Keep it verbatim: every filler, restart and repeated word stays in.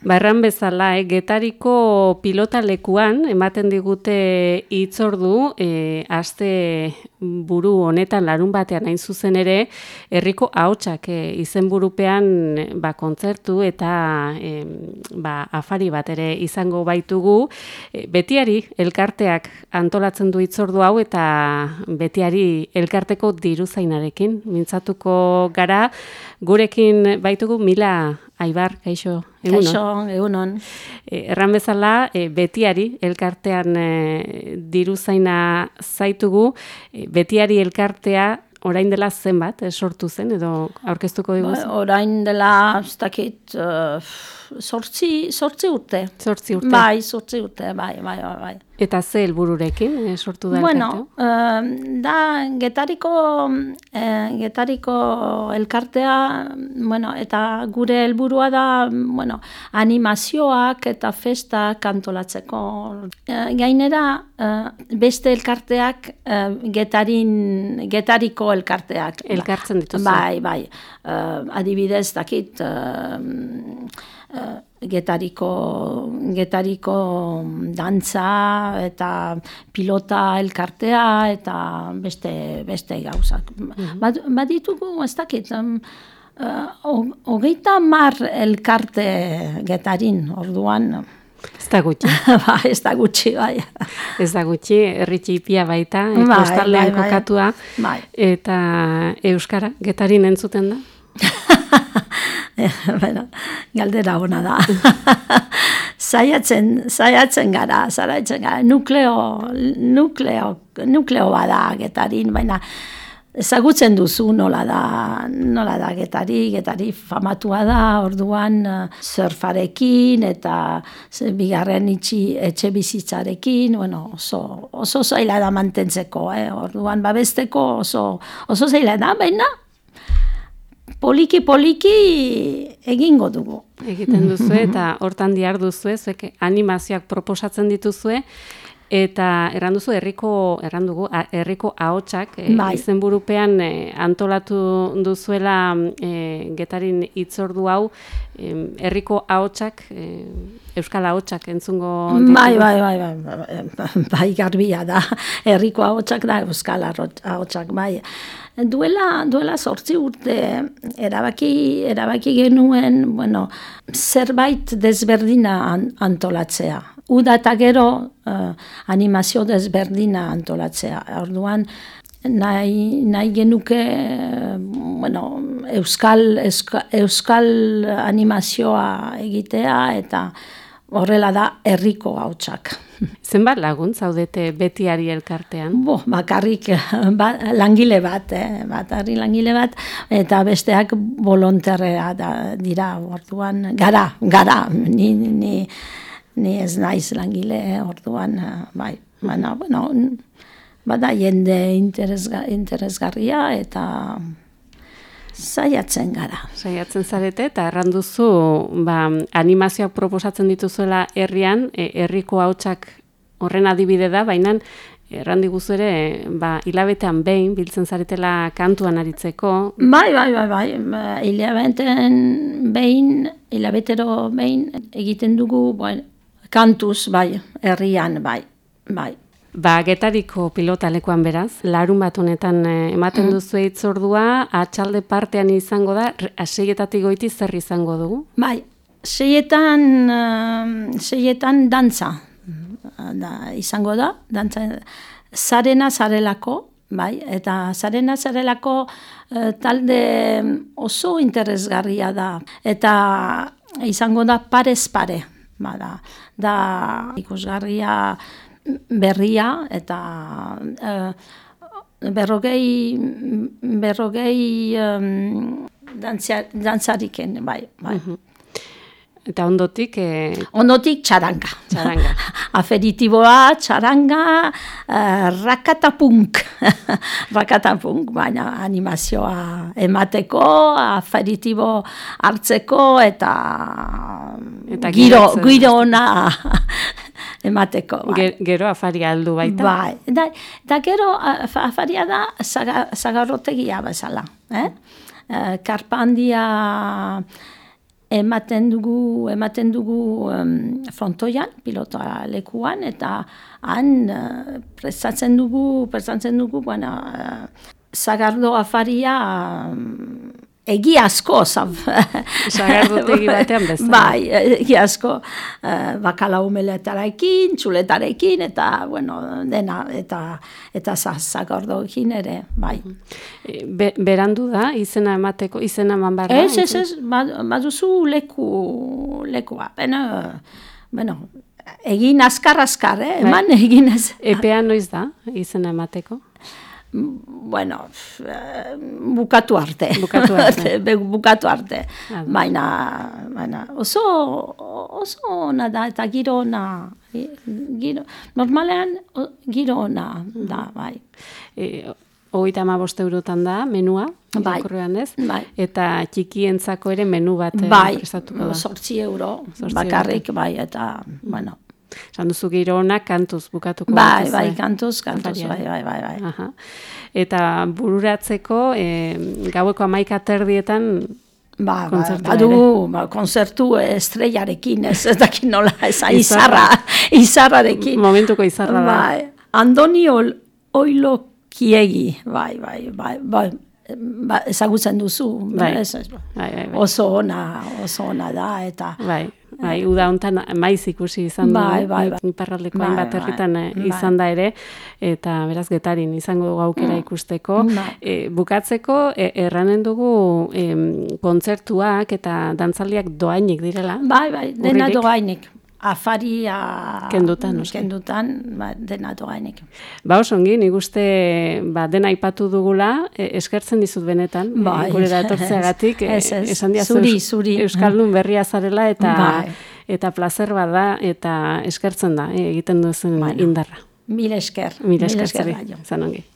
Barran bezala, eh, Getariko pilotalekuan ematen digute hitzordu, eh, aste buru honetan larun batean hain zuzen ere, herriko ahotsak eh, izenburupean ba, kontzertu eta eh, ba, afari bat ere izango baitugu. Eh, betiari elkarteak antolatzen du hitzordu hau eta betiari elkarteko diruzainarekin mintzatuko gara. Gurekin baitugu Mila Aibar, kaixo, egunon. Kaixo, egunon. E, erran bezala, e, betiari elkartean e, diruzaina zaitugu, e, betiari elkartea orain dela zenbat, e, sortu zen, edo aurkeztuko diguzu? Ba, orain dela, ez dakit, uh, sortzi, sortzi urte. Sortzi urte. Bai, sortzi urte, bai, bai, bai. bai. Eta ze helbururekin e, sortu da bueno, elkartea? Uh, da, Getariko, eh, Getariko elkartea, bueno, eta gure helburua da, bueno, animazioak eta festak antolatzeko. Uh, gainera, uh, beste elkarteak, uh, Getarin, Getariko elkarteak. Elkartzen dituzu. Bai, bai. Uh, adibidez, dakit, uh, uh, Getariko, Getariko dantza eta pilota elkartea eta beste, beste gauzak. Mm-hmm. Bad, baditugu, ez dakit, um, uh, hogeita mar elkarte Getarin, orduan. Ez da gutxi. Ba, ez da gutxi, bai. Ez da gutxi, herri txipia baita, bai, kostaldean bai, bai, kokatua. Bai. Eta Euskara, Getarin entzuten da? Bueno, galdera ona da. Saiatzen, saiatzen gara, saiatzen gara. Nukleo, nukleo, nukleo bada Getarin, baina ezagutzen duzu nola da, nola da Getari, Getari famatua da, orduan surfarekin eta bigarren itxi etxe bizitzarekin, bueno, oso, oso zaila da mantentzeko, eh? Orduan babesteko oso, oso zaila da, baina poliki poliki egingo dugu. Egiten duzu eta hortan dihar duzu, zuek animazioak proposatzen dituzue, eta erran duzu herriko erran dugu herriko ahotsak e, bai. Izenburupean e, antolatu duzuela e, Getarin hitzordu hau e, herriko ahotsak e, euskal ahotsak entzungo ditugu. Bai, bai, bai, bai, bai, garbia da. Herriko ahotsak da euskal ahotsak, bai. Duela, duela sortzi urte erabaki, erabaki genuen, bueno, zerbait desberdina antolatzea. Uda eta gero uh, animazio desberdina antolatzea. Orduan, nahi, nahi genuke, bueno, euskal, euskal, euskal animazioa egitea eta horrela da herriko ahotsak. Zenbat lagun zaudete betiari elkartean? Bo, bakarrik ba, langile bat, eh, bakarrik langile bat, eta besteak volontarrea da, dira, orduan, gara, gara, ni, ni, ni ez naiz langile, orduan, bai, baina, bueno, bada jende interesga, interesgarria eta saiatzen gara. Saiatzen zarete eta erran duzu ba, animazioak proposatzen dituzuela herrian, e, herriko ahotsak horren adibide da, baina erran diguzu ere ba, hilabetean behin biltzen zaretela kantuan aritzeko. Bai, bai, bai, bai. Hilabetean behin, hilabetero behin egiten dugu, bueno, kantuz, bai, herrian, bai, bai. Ba, Getariko pilotalekuan beraz, larun bat honetan ematen mm. duzu hitzordua, atxalde partean izango da, seietatik goiti zer izango dugu? Bai, seietan, uh, seietan dantza da, izango da, dantza, zarena zarelako, bai, eta zarena zarelako uh, talde oso interesgarria da, eta izango da parez pare, ba, da, da ikusgarria berria eta uh, berrogei berrogei um, dantzariken, bai, bai. Uh-huh. Eta ondotik eh... ondotik txaranga. Txaranga. Aferitiboa, txaranga, uh, rakatapunk. Rakatapunk, baina animazioa emateko, aferitibo hartzeko eta, eta giro, giro ona emateko. Bai. Gero afaria aldu baita. Bai, da, da gero afaria da zagarrotegia bezala. Eh? Uh, karpa handia ematen dugu, ematen dugu um, frontoian, pilota lekuan, eta han uh, prestatzen dugu, prestatzen dugu, bueno, uh, Sagardo afaria um, egi asko, zab. Sagardotegi batean bezala. Bai, egi asko, uh, bakala umeletarekin, txuletarekin, eta, bueno, dena, eta, eta zagardoekin ere, bai. Be, berandu da, izena emateko, izena eman behar da? Ez, ez, ez, baduzu leku, lekua, bena, bueno, egin askar-askar, eh? Eman egin ez. Epea noiz da, izena emateko? Bueno, bukatu arte. Bukatu arte. bukatu arte. Baina, baina oso, oso ona da, eta giro ona. Giro, normalean giro ona da, bai. E, Hogeita hamabost eurotan da, menua, bai, ez? Bai. Eta txikientzako ere menu bat bai, prestatuko da. Zortzi euro, bakarrik, bai, eta, bueno. Esan duzu giro ona kantuz bukatuko. Bai, bai, kantuz, kantuz, bai, bai, bai. bai. Aha. Eta bururatzeko, e, gaueko hamaika terdietan ba, kontzertua ba, ere. Ba, konzertu estrellarekin, ez dakit nola, ez izarra, izarrarekin. Momentuko izarra da. Bai, Andoni Oilo Kiegi, bai, bai, bai, bai. Ba, ezagutzen duzu, bai. Ez, ez, bai, bai, bai. oso ona, oso ona da, eta... Bai, bai, uda hontan maiz ikusi izan bai, du, bai, bai. iparraldekoan bai, bat herritan bai, izan bai. da ere, eta beraz Getarin izango dugu aukera ikusteko. Bai. E, bukatzeko, e, erranen dugu e, kontzertuak eta dantzaldiak doainik direla. Bai, bai, dena Urririk. doainik. Afaria... Kendutan, noski. Kendutan, ba, dena doainik. Ba, oso ongi, nik uste ba, dena aipatu dugula, e, eskertzen dizut benetan, Bai, e, gurera etortzeagatik, ez, ez, esan diazu zuri, zuri. Euskaldun berria zarela, eta Bai. eta plazer bada, eta eskertzen da, e, egiten duzen Bueno. indarra. Mil esker. Mil esker, esker, zuri, baino. zan ongi.